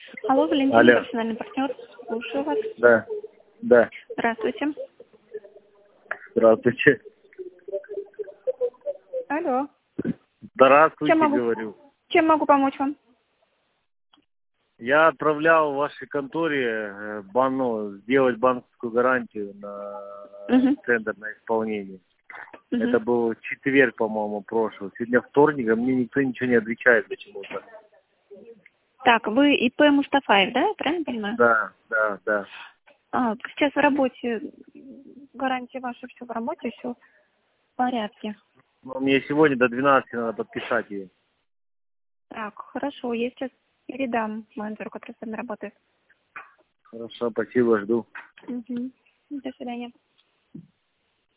Алло, Валентин, Алло. профессиональный партнер. Слушаю вас. Да, да. Здравствуйте. Здравствуйте. Алло. Здравствуйте, Чем могу, говорю. чем могу помочь вам? Я отправлял в вашей конторе сделать банковскую гарантию на Угу. тендер на исполнение. Угу. Это был четверг, по-моему, прошлый. Сегодня вторник, а мне никто ничего не отвечает почему-то. Так, вы ИП Мустафаев, да? Я правильно понимаю? Да, да, да. Сейчас в работе, гарантия ваша, все в работе, все в порядке. Но мне сегодня до 12 надо подписать ее. Так, хорошо, я сейчас передам менеджеру, который с вами работает. Хорошо, спасибо, жду. Угу. До свидания.